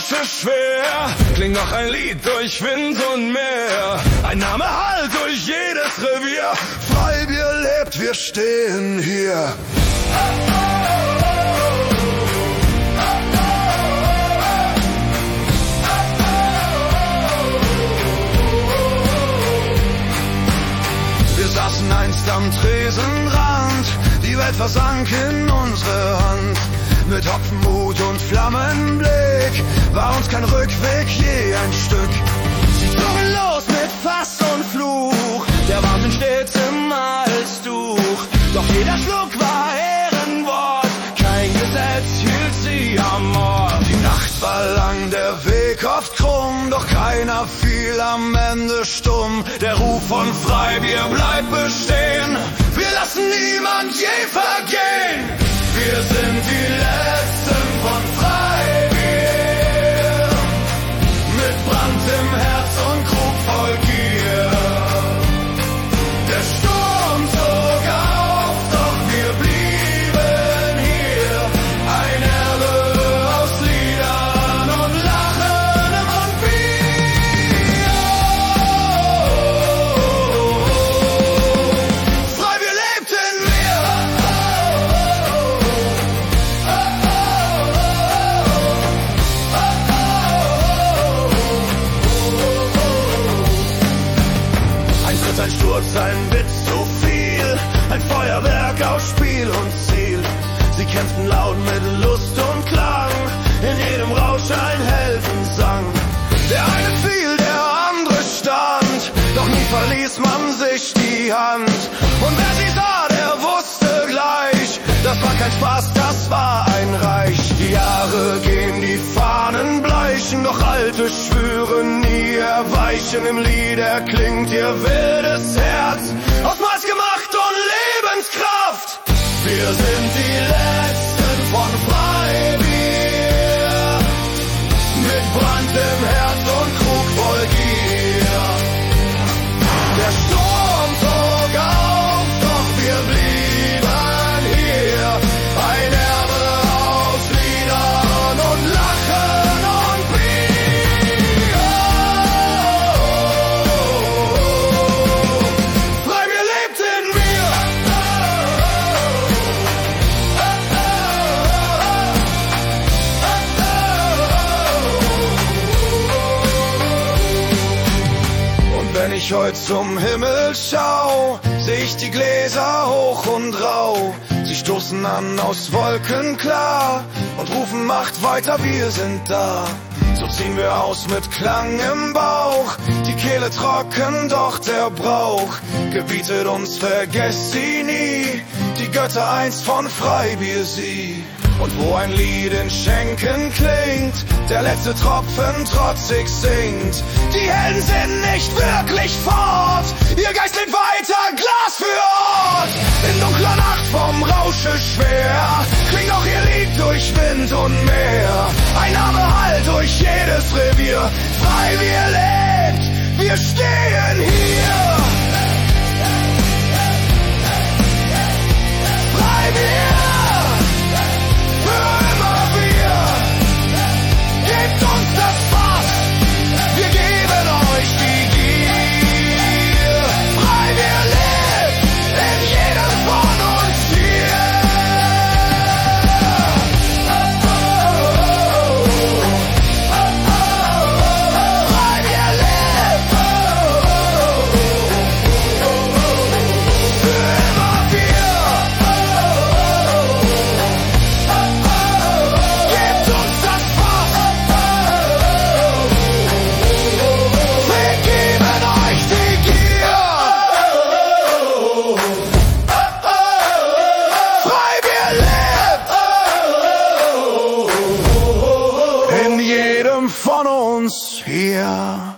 Rausche schwer, klingt noch ein Lied durch Wind und Meer. Ein Name hallt durch jedes Revier. Freibier lebt, wir stehen hier. Wir saßen einst am Tresenrand, die Welt versank in unsere Hand. Mit Hopfenmut und Flammenblick war uns kein Rückweg je ein Stück. Sie zogen los mit Fass und Fluch, der Wahnsinn stets im Halstuch. Doch jeder Schluck war Ehrenwort, kein Gesetz hielt sie am Ort. Die Nacht war lang, der Weg oft krumm, doch keiner fiel am Ende stumm. Der Ruf von Freibier bleibt bestehen, wir lassen niemand je vergehen. Wir sind die Letzten von Freibier, mit Brand im Herz und Krug voll Gier. Der Sturm zog auf, doch wir blieben hier. Ein Erbe aus Liedern und Lachen und Bier. Freibier lebt in mir. Ein Sturz, ein Witz zu viel, ein Feuerwerk aus Spiel und Ziel. Sie kämpften laut mit Lust und Klang, in jedem Rausch ein Heldensang. Der eine fiel, der andere stand, doch nie verließ man sich die Hand. Und wer sie sah, der wusste gleich, das war kein Spaß, das war ein Reich. Die Jahre gehen, die Fahnen bleichen, doch Alte schwören nie erweichen. Im Lied erklingt ihr wildes Herz, aus Malz gemacht und Lebenskraft. Wir sind die Letzten von Freibier, mit Brand im Herz und Krug voll Gier. Der Sturm zog auf, doch wir blieben hier. Ein Erbe aus Liedern und Lachen und Bier. Freibier lebt in mir. Und wenn ich heute zum Himmel schau, seh ich die Gläser hoch und rau. Sie stoßen an aus Wolken klar und rufen, macht weiter, wir sind da. So ziehen wir aus mit Klang im Bauch, die Kehle trocken, doch der Brauch gebietet uns, vergesst sie nie, die Götter einst von Freibier sie. Und wo ein Lied in Schenken klingt, der letzte Tropfen trotzig singt. Die Helden sind nicht wirklich fort, ihr Geist lebt weiter, Glas für Ort. In dunkler Nacht vom Rausche schwer, klingt auch ihr Lied durch Wind und Meer. Ein Name hallt durch jedes Revier, Freibier lebt, wir stehen hier. Freibier! Gebt uns das Fass, wir geben euch die Gier. Freibier lebt in jedem von uns hier. Freibier lebt für immer wir. Gebt uns das Fass. Wir geben euch die Gier. Freibier lebt in jedem von uns hier.